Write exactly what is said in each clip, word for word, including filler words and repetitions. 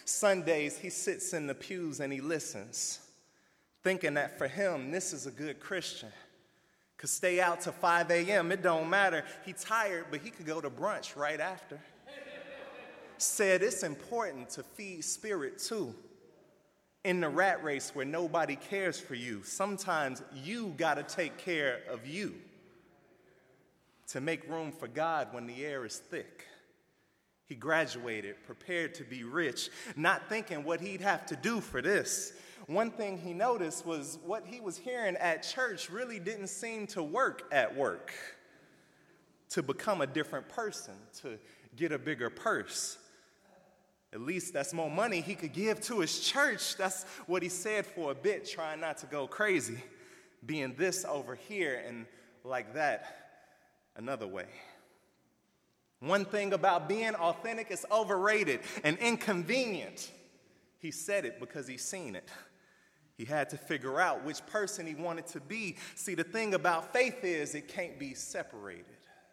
Sundays, he sits in the pews and he listens, thinking that for him, this is a good Christian. Could stay out till five a.m., it don't matter. He tired, but he could go to brunch right after. Said it's important to feed spirit too. In the rat race where nobody cares for you, sometimes you got to take care of you to make room for God when the air is thick. He graduated, prepared to be rich, not thinking what he'd have to do for this. One thing he noticed was what he was hearing at church really didn't seem to work at work. To become a different person, to get a bigger purse. At least that's more money he could give to his church. That's what he said for a bit, trying not to go crazy. Being this over here and like that another way. One thing about being authentic is overrated and inconvenient. He said it because he's seen it. He had to figure out which person he wanted to be. See, the thing about faith is it can't be separated.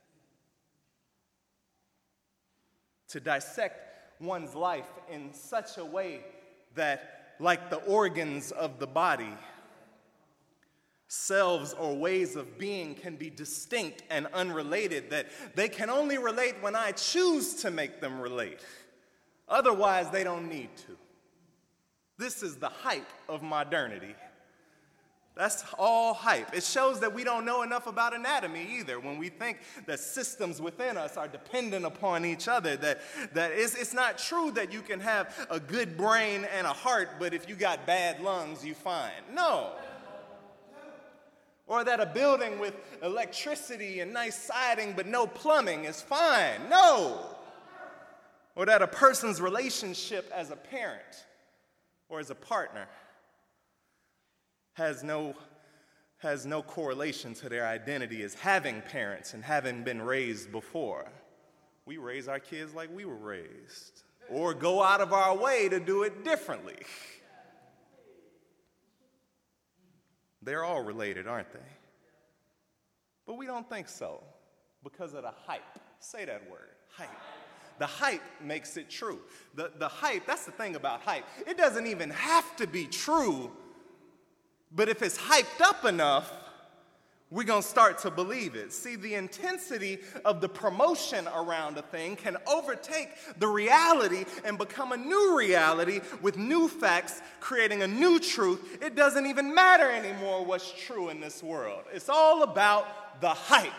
To dissect one's life in such a way that, like the organs of the body, selves or ways of being can be distinct and unrelated, that they can only relate when I choose to make them relate. Otherwise, they don't need to. This is the hype of modernity. That's all hype. It shows that we don't know enough about anatomy either when we think that systems within us are dependent upon each other, that, that it's, it's not true that you can have a good brain and a heart, but if you got bad lungs, you fine. No. Or that a building with electricity and nice siding but no plumbing is fine. No. Or that a person's relationship as a parent or as a partner has no, has no correlation to their identity as having parents and having been raised before. We raise our kids like we were raised, or go out of our way to do it differently. They're all related, aren't they? But we don't think so because of the hype. Say that word, hype. The hype makes it true. The, the hype, that's the thing about hype. It doesn't even have to be true. But if it's hyped up enough, we're going to start to believe it. See, the intensity of the promotion around a thing can overtake the reality and become a new reality with new facts, creating a new truth. It doesn't even matter anymore what's true in this world. It's all about the hype.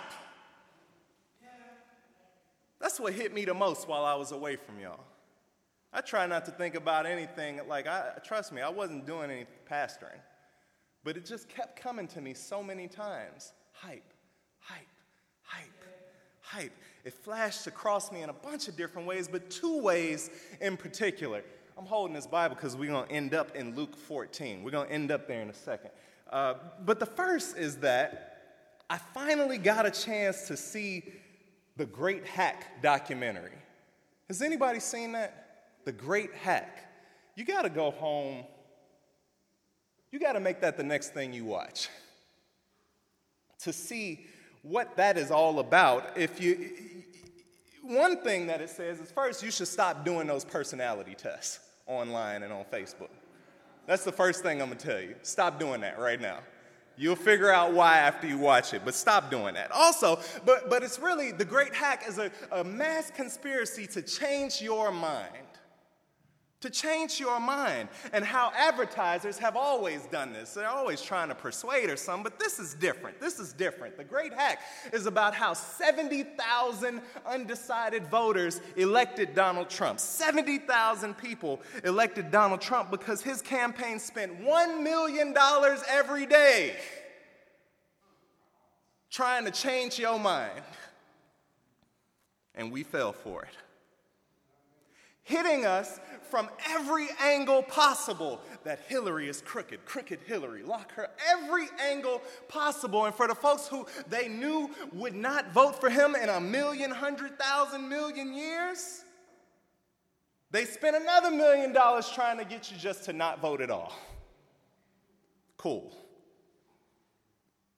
That's what hit me the most while I was away from y'all. I try not to think about anything, like, I trust me, I wasn't doing any pastoring. But it just kept coming to me so many times. Hype, hype, hype, hype. It flashed across me in a bunch of different ways, but two ways in particular. I'm holding this Bible because we're going to end up in Luke fourteen. We're going to end up there in a second. Uh, but the first is that I finally got a chance to see the Great Hack documentary. Has anybody seen that? The Great Hack. You got to go home. You got to make that the next thing you watch to see what that is all about. If you, one thing that it says is, first, you should stop doing those personality tests online and on Facebook. That's the first thing I'm going to tell you. Stop doing that right now. You'll figure out why after you watch it, but stop doing that. Also, but, but it's really, the Great Hack is a, a mass conspiracy to change your mind. To change your mind, and how advertisers have always done this. They're always trying to persuade or something, but this is different. This is different. The Great Hack is about how seventy thousand undecided voters elected Donald Trump. seventy thousand people elected Donald Trump because his campaign spent one million dollars every day trying to change your mind. And we fell for it. Hitting us from every angle possible that Hillary is crooked, crooked Hillary, lock her, every angle possible. And for the folks who they knew would not vote for him in a million, hundred thousand, million years, they spent another million dollars trying to get you just to not vote at all. Cool.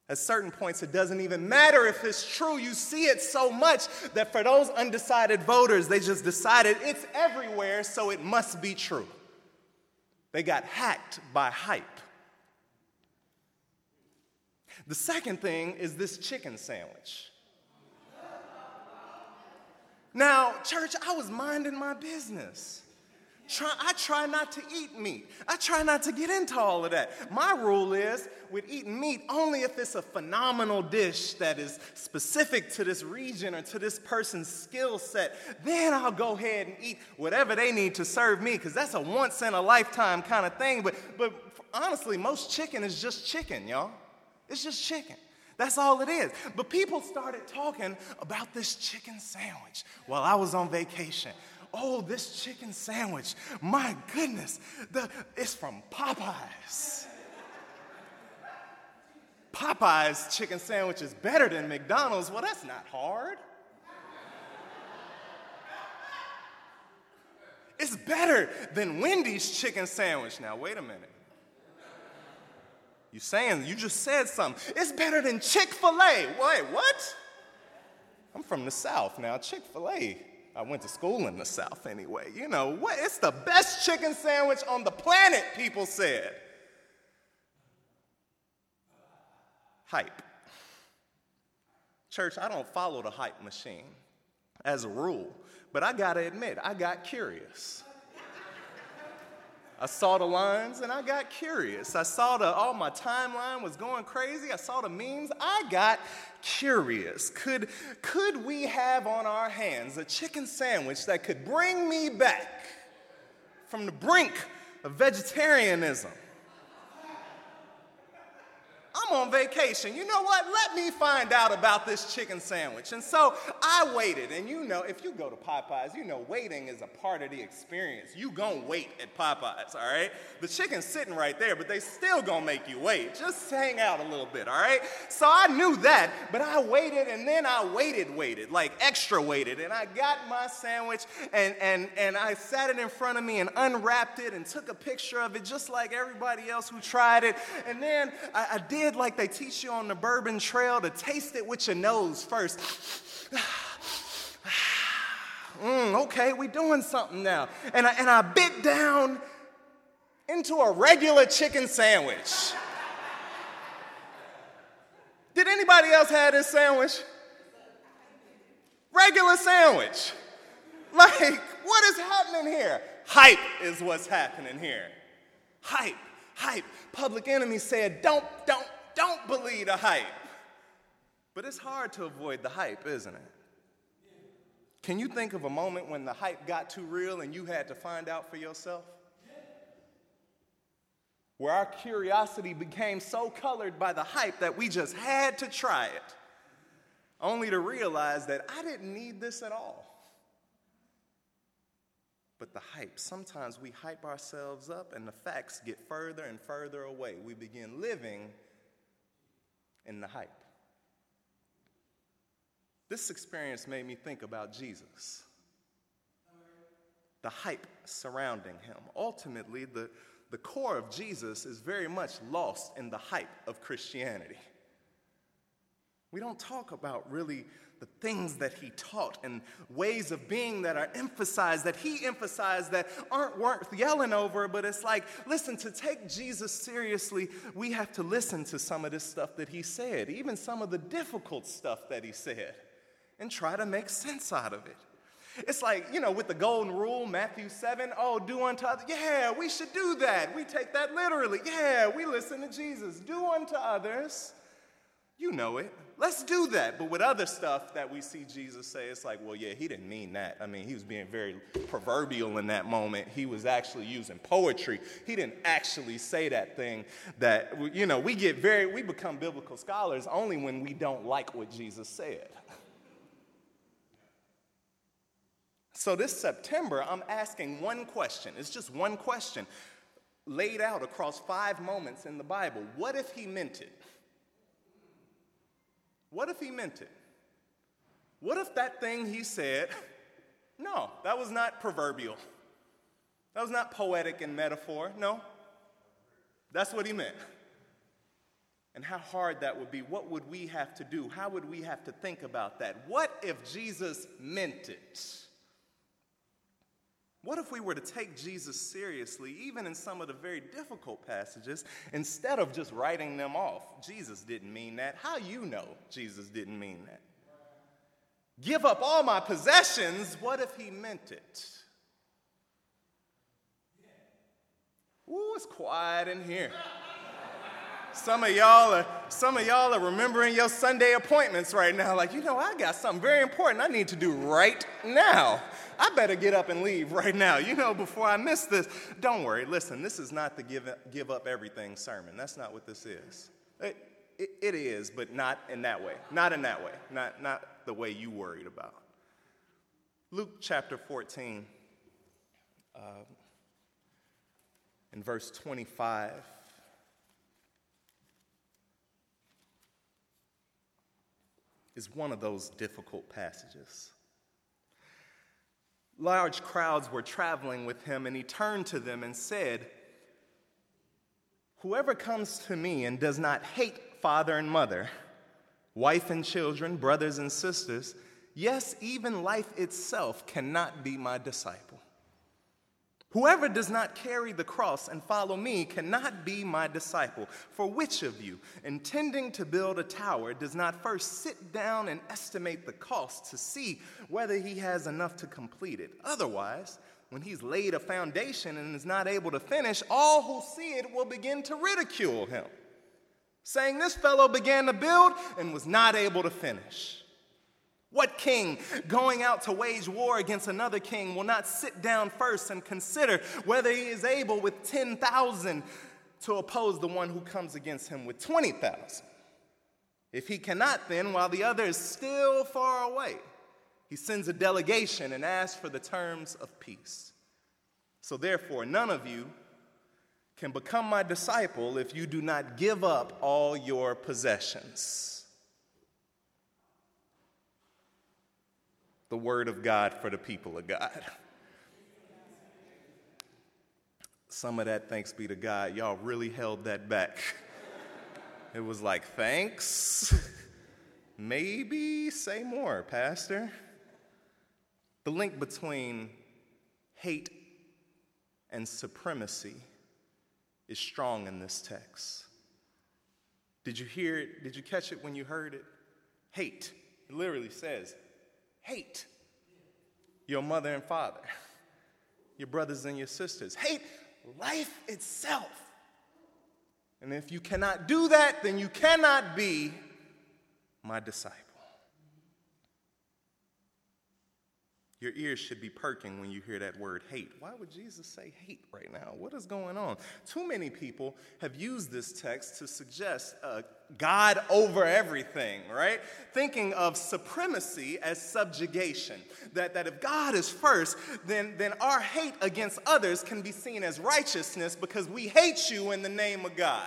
At certain points, it doesn't even matter if it's true. You see it so much that for those undecided voters, they just decided it's everywhere, so it must be true. They got hacked by hype. The second thing is this chicken sandwich. Now, church, I was minding my business. Try, I try not to eat meat. I try not to get into all of that. My rule is, with eating meat, only if it's a phenomenal dish that is specific to this region or to this person's skill set, then I'll go ahead and eat whatever they need to serve me, because that's a once-in-a-lifetime kind of thing. But, but honestly, most chicken is just chicken, y'all. It's just chicken. That's all it is. But people started talking about this chicken sandwich while I was on vacation. Oh, this chicken sandwich, my goodness, the, it's from Popeyes. Popeyes chicken sandwich is better than McDonald's. Well, that's not hard. It's better than Wendy's chicken sandwich. Now, wait a minute. You saying, you just said something. It's better than Chick-fil-A. Wait, what? I'm from the South now. Chick-fil-A. I went to school in the South anyway. You know, what? It's the best chicken sandwich on the planet, people said. Hype. Church, I don't follow the hype machine as a rule, but I gotta admit, I got curious. I saw the lines and I got curious. I saw the, all my timeline was going crazy. I saw the memes. I got curious. Could, could we have on our hands a chicken sandwich that could bring me back from the brink of vegetarianism? I'm on vacation. You know what? Let me find out about this chicken sandwich. And so I waited. And you know, if you go to Popeyes, you know waiting is a part of the experience. You gonna wait at Popeyes, all right? The chicken's sitting right there, but they still gonna make you wait. Just hang out a little bit, all right? So I knew that, but I waited, and then I waited, waited, like extra waited. And I got my sandwich, and, and, and I sat it in front of me and unwrapped it and took a picture of it just like everybody else who tried it. And then I, I did like they teach you on the Bourbon Trail to taste it with your nose first. mm, okay, we doing something now. And I, and I bit down into a regular chicken sandwich. Did anybody else have this sandwich? Regular sandwich. Like, what is happening here? Hype is what's happening here. Hype. Hype. Public Enemy said, don't, don't, don't believe the hype. But it's hard to avoid the hype, isn't it? Can you think of a moment when the hype got too real and you had to find out for yourself? Where our curiosity became so colored by the hype that we just had to try it, only to realize that I didn't need this at all. But the hype, sometimes we hype ourselves up and the facts get further and further away. We begin living in the hype. This experience made me think about Jesus. The hype surrounding him. Ultimately, the, the core of Jesus is very much lost in the hype of Christianity. We don't talk about really the things that he taught and ways of being that are emphasized, that he emphasized, that aren't worth yelling over, but it's like, listen, to take Jesus seriously, we have to listen to some of this stuff that he said, even some of the difficult stuff that he said, and try to make sense out of it. It's like, you know, with the golden rule, Matthew seven, oh, do unto others. Yeah, we should do that. We take that literally. Yeah, we listen to Jesus. Do unto others. You know it. Let's do that. But with other stuff that we see Jesus say, it's like, well, yeah, he didn't mean that. I mean, he was being very proverbial in that moment. He was actually using poetry. He didn't actually say that thing that, you know, we get very, we become biblical scholars only when we don't like what Jesus said. So this September, I'm asking one question. It's just one question laid out across five moments in the Bible. What if he meant it? What if he meant it? What if that thing he said, no, that was not proverbial. That was not poetic and metaphor. No, that's what he meant. and how hard that would be. What would we have to do? How would we have to think about that? What if Jesus meant it? What if we were to take Jesus seriously, even in some of the very difficult passages, instead of just writing them off? Jesus didn't mean that. How you know Jesus didn't mean that? Give up all my possessions. What if he meant it? Ooh, it's quiet in here. Some of y'all are some of y'all are remembering your Sunday appointments right now, like, you know, I got something very important I need to do right now. I better get up and leave right now, you know, before I miss this. Don't worry. Listen, this is not the give, give up everything sermon. That's not what this is. It, it, it is, but not in that way. Not in that way. Not, not the way you worried about. Luke chapter fourteen, uh, in verse twenty-five. Is one of those difficult passages. Large crowds were traveling with him, and he turned to them and said, "Whoever comes to me and does not hate father and mother, wife and children, brothers and sisters, yes, even life itself, cannot be my disciple. Whoever does not carry the cross and follow me cannot be my disciple. For which of you, intending to build a tower, does not first sit down and estimate the cost to see whether he has enough to complete it? Otherwise, when he's laid a foundation and is not able to finish, all who see it will begin to ridicule him, saying, 'This fellow began to build and was not able to finish.' What king going out to wage war against another king will not sit down first and consider whether he is able with ten thousand to oppose the one who comes against him with twenty thousand? If he cannot, then, while the other is still far away, he sends a delegation and asks for the terms of peace. So therefore, none of you can become my disciple if you do not give up all your possessions." The word of God for the people of God. Some of that, thanks be to God, y'all really held that back. It was like, thanks. Maybe say more, Pastor. The link between hate and supremacy is strong in this text. Did you hear it? Did you catch it when you heard it? Hate. It literally says, hate your mother and father, your brothers and your sisters. Hate life itself. And if you cannot do that, then you cannot be my disciple. Your ears should be perking when you hear that word hate. Why would Jesus say hate right now? What is going on? Too many people have used this text to suggest uh, God over everything, right? Thinking of supremacy as subjugation. That, that if God is first, then, then our hate against others can be seen as righteousness because we hate you in the name of God.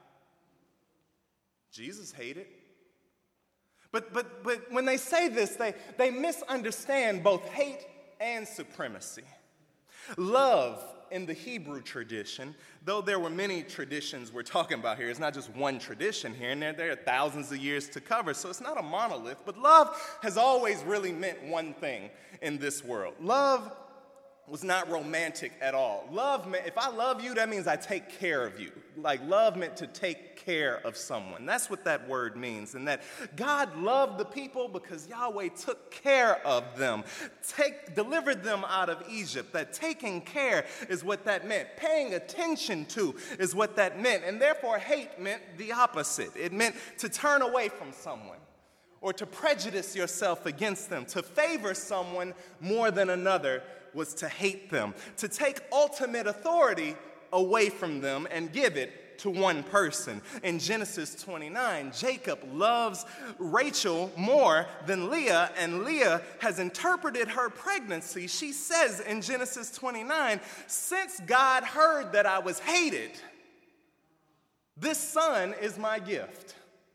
Jesus hated. But, but, but when they say this, they, they misunderstand both hate and supremacy. Love in the Hebrew tradition, though there were many traditions we're talking about here, it's not just one tradition here, and there, there are thousands of years to cover, so it's not a monolith, but love has always really meant one thing in this world. Love was not romantic at all. Love meant, if I love you, that means I take care of you. Like, love meant to take care of someone. That's what that word means. And that God loved the people because Yahweh took care of them, take, delivered them out of Egypt. That taking care is what that meant. Paying attention to is what that meant. And therefore, hate meant the opposite. It meant to turn away from someone, or to prejudice yourself against them. To favor someone more than another was to hate them. To take ultimate authority away from them and give it to one person. In Genesis twenty-nine, Jacob loves Rachel more than Leah, and Leah has interpreted her pregnancy. She says in Genesis twenty-nine, "Since God heard that I was hated, this son is my gift."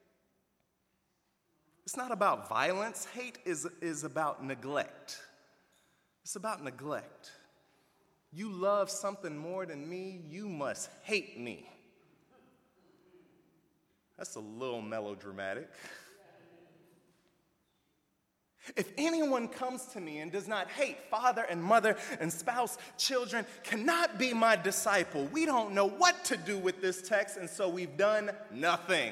It's not about violence. Hate is, is about neglect. It's about neglect. You love something more than me, you must hate me. That's a little melodramatic. If anyone comes to me and does not hate father and mother and spouse, children, cannot be my disciple. We don't know what to do with this text, and so we've done nothing.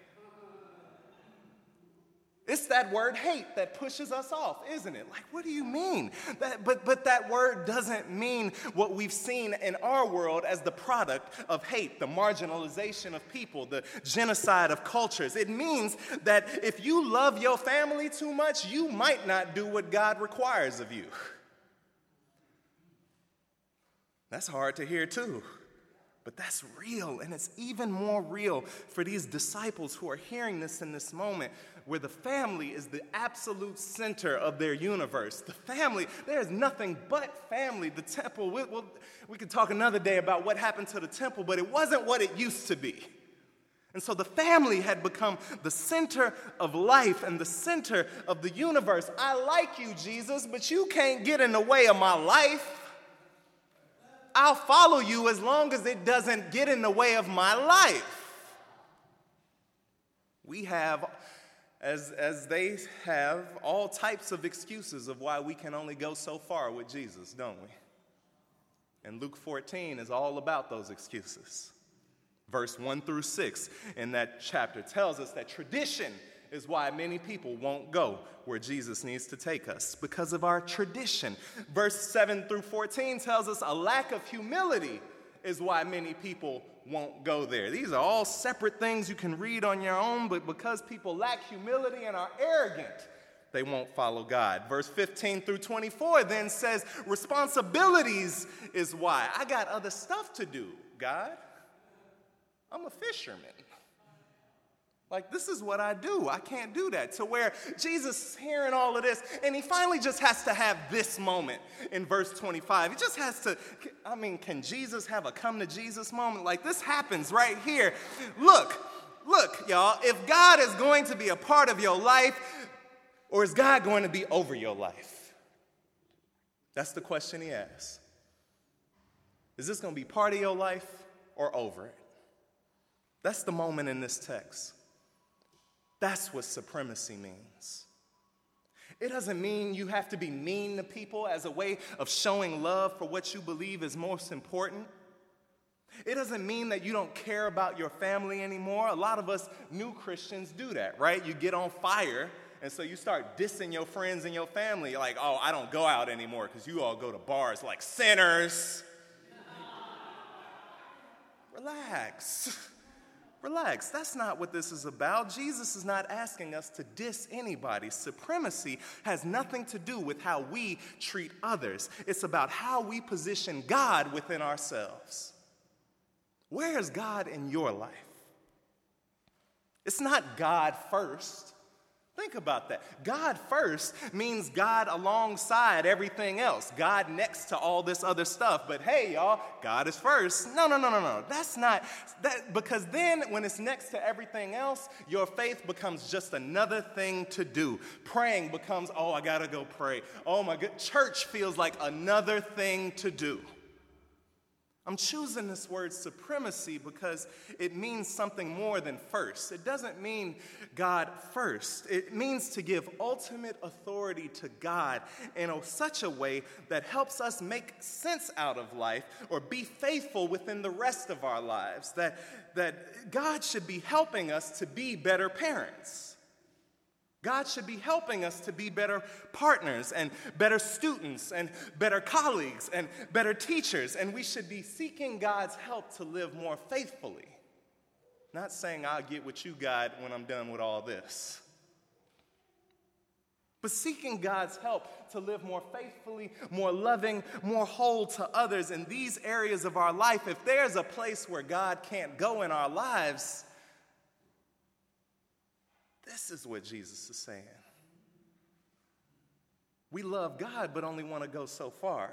It's that word hate that pushes us off, isn't it? Like, what do you mean? That, but, but that word doesn't mean what we've seen in our world as the product of hate, the marginalization of people, the genocide of cultures. It means that if you love your family too much, you might not do what God requires of you. That's hard to hear too. But that's real, and it's even more real for these disciples who are hearing this in this moment, where the family is the absolute center of their universe. The family, there's nothing but family. The temple, we, we'll, we could talk another day about what happened to the temple, but it wasn't what it used to be. And so the family had become the center of life and the center of the universe. I like you, Jesus, but you can't get in the way of my life. I'll follow you as long as it doesn't get in the way of my life. We have, as, as they have, all types of excuses of why we can only go so far with Jesus, don't we? And Luke fourteen is all about those excuses. Verse one through six in that chapter tells us that tradition is why many people won't go where Jesus needs to take us, because of our tradition. Verse seven through fourteen tells us a lack of humility is why many people won't go there. These are all separate things you can read on your own, but because people lack humility and are arrogant, they won't follow God. Verse fifteen through twenty-four then says responsibilities is why. I got other stuff to do, God. I'm a fisherman. Like, this is what I do. I can't do that. To where Jesus is hearing all of this, and he finally just has to have this moment in verse twenty-five. He just has to, I mean, can Jesus have a come to Jesus moment? Like, this happens right here. Look, look, y'all, if God is going to be a part of your life, or is God going to be over your life? That's the question he asks. Is this going to be part of your life or over it? That's the moment in this text. That's what supremacy means. It doesn't mean you have to be mean to people as a way of showing love for what you believe is most important. It doesn't mean that you don't care about your family anymore. A lot of us new Christians do that, right? You get on fire, and so you start dissing your friends and your family. You're like, oh, I don't go out anymore because you all go to bars like sinners. Relax. Relax, that's not what this is about. Jesus is not asking us to diss anybody. Supremacy has nothing to do with how we treat others. It's about how we position God within ourselves. Where is God in your life? It's not God first. Think about that. God first means God alongside everything else. God next to all this other stuff. But hey, y'all, God is first. No, no, no, no, no. That's not, that because then when it's next to everything else, your faith becomes just another thing to do. Praying becomes, oh, I gotta go pray. Oh my God, church feels like another thing to do. I'm choosing this word supremacy because it means something more than first. It doesn't mean God first. It means to give ultimate authority to God in a, such a way that helps us make sense out of life or be faithful within the rest of our lives. That, that God should be helping us to be better parents. God should be helping us to be better partners and better students and better colleagues and better teachers. And we should be seeking God's help to live more faithfully. Not saying I'll get with you, God, when I'm done with all this. But seeking God's help to live more faithfully, more loving, more whole to others in these areas of our life. If there's a place where God can't go in our lives, this is what Jesus is saying. We love God, but only want to go so far.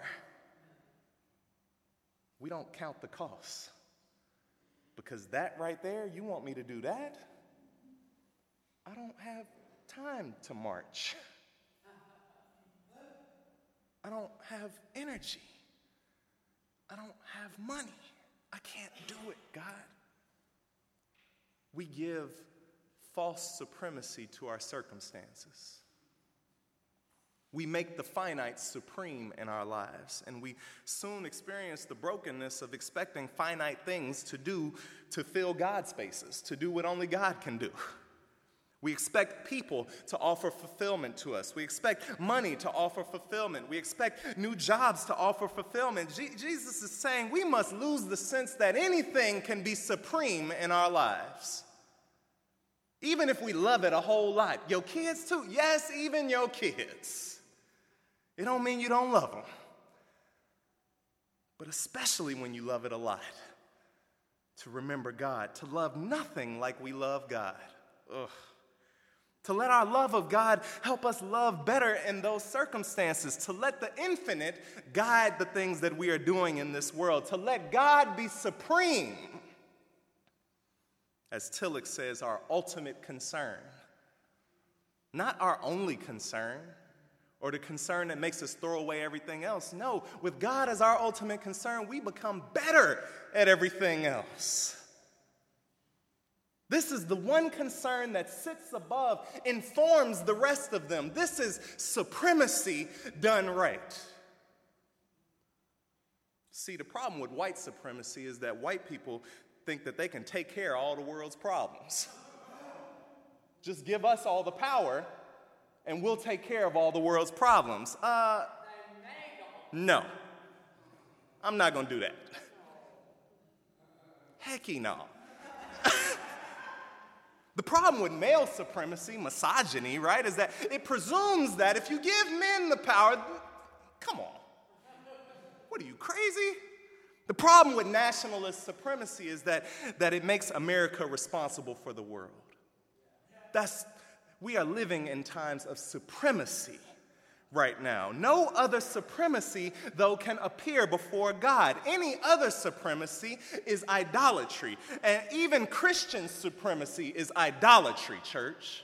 We don't count the cost. Because that right there, you want me to do that? I don't have time to march. I don't have energy. I don't have money. I can't do it, God. we give false supremacy to our circumstances. We make the finite supreme in our lives, and we soon experience the brokenness of expecting finite things to do, to fill God spaces, to do what only God can do. We expect people to offer fulfillment to us. We expect money to offer fulfillment. We expect new jobs to offer fulfillment. Je- Jesus is saying we must lose the sense that anything can be supreme in our lives. Even if we love it a whole lot. Your kids too? Yes, even your kids. It don't mean you don't love them. But especially when you love it a lot. To remember God. To love nothing like we love God. Ugh. To let our love of God help us love better in those circumstances. To let the infinite guide the things that we are doing in this world. To let God be supreme. As Tillich says, our ultimate concern. Not our only concern, or the concern that makes us throw away everything else. No, with God as our ultimate concern, we become better at everything else. This is the one concern that sits above, informs the rest of them. This is supremacy done right. See, the problem with white supremacy is that white people think that they can take care of all the world's problems. Just give us all the power, and we'll take care of all the world's problems. Uh, no. I'm not going to do that. Hecky no. The problem with male supremacy, misogyny, right, is that it presumes that if you give men the power, come on. What are you, crazy? The problem with nationalist supremacy is that, that it makes America responsible for the world. That's, we are living in times of supremacy right now. No other supremacy, though, can appear before God. Any other supremacy is idolatry. And even Christian supremacy is idolatry, church.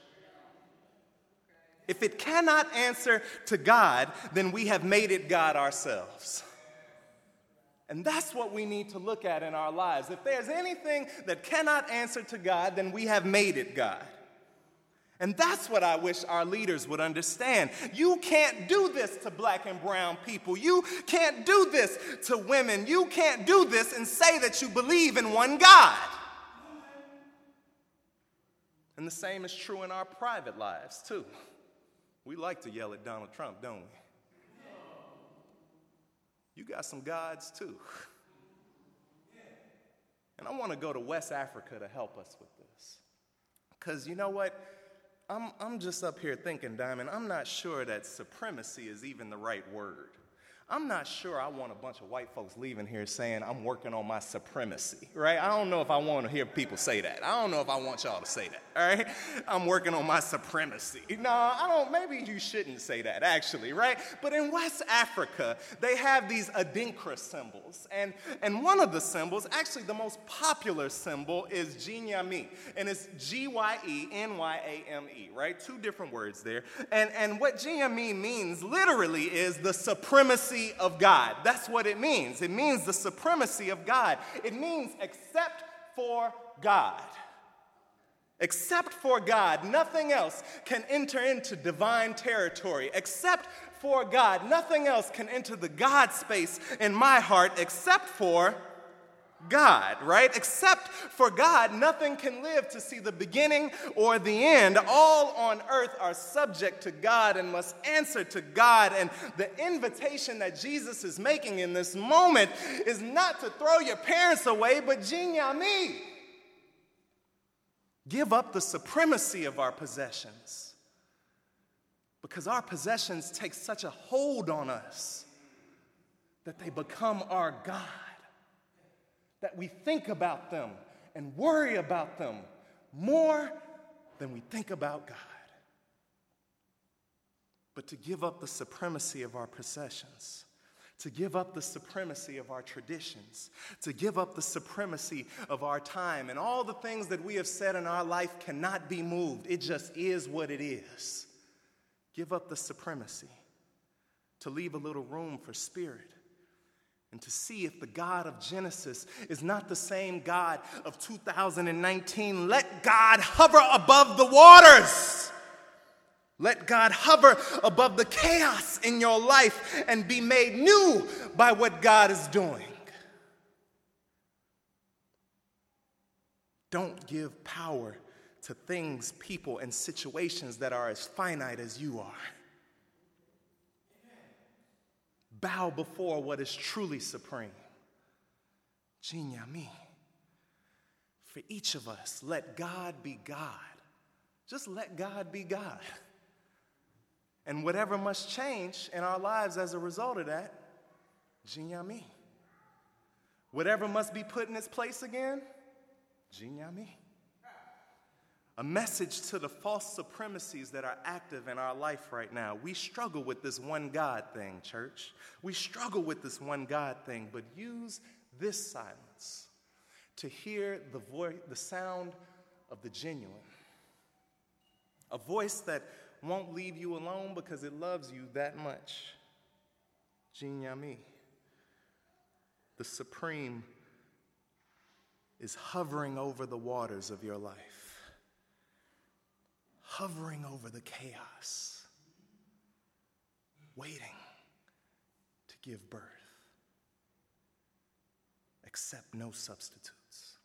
If it cannot answer to God, then we have made it God ourselves. And that's what we need to look at in our lives. If there's anything that cannot answer to God, then we have made it God. And that's what I wish our leaders would understand. You can't do this to black and brown people. You can't do this to women. You can't do this and say that you believe in one God. And the same is true in our private lives, too. We like to yell at Donald Trump, don't we? You got some gods, too. And I want to go to West Africa to help us with this. Because you know what? I'm, I'm just up here thinking, Diamond, I'm not sure that supremacy is even the right word. I'm not sure I want a bunch of white folks leaving here saying I'm working on my supremacy, right? I don't know if I want to hear people say that. I don't know if I want y'all to say that, all right? I'm working on my supremacy. No, I don't, maybe you shouldn't say that, actually, right? But in West Africa, they have these Adinkra symbols. And, and one of the symbols, actually the most popular symbol, is Gyenyame. And it's G Y E N Y A M E, right? Two different words there. And, and what Gyenyame means literally is the supremacy of God. That's what it means. It means the supremacy of God. It means except for God. Except for God, nothing else can enter into divine territory. Except for God, nothing else can enter the God space in my heart except for God, right? Except for God, nothing can live to see the beginning or the end. All on earth are subject to God and must answer to God. And the invitation that Jesus is making in this moment is not to throw your parents away, but Gyenyame. Give up the supremacy of our possessions. Because our possessions take such a hold on us that they become our God. That we think about them and worry about them more than we think about God. But to give up the supremacy of our possessions, to give up the supremacy of our traditions, to give up the supremacy of our time, and all the things that we have said in our life cannot be moved. It just is what it is. Give up the supremacy, to leave a little room for spirit, and to see if the God of Genesis is not the same God of two thousand nineteen. Let God hover above the waters. Let God hover above the chaos in your life and be made new by what God is doing. Don't give power to things, people, and situations that are as finite as you are. Bow before what is truly supreme. Jinyami. For each of us, let God be God. Just let God be God. And whatever must change in our lives as a result of that, Jinyami. Whatever must be put in its place again, Jinyami. A message to the false supremacies that are active in our life right now. We struggle with this one God thing, church. We struggle with this one God thing, but use this silence to hear the voice, the sound of the genuine. A voice that won't leave you alone because it loves you that much. Jinyami. The supreme is hovering over the waters of your life, hovering over the chaos, waiting to give birth. Accept no substitutes.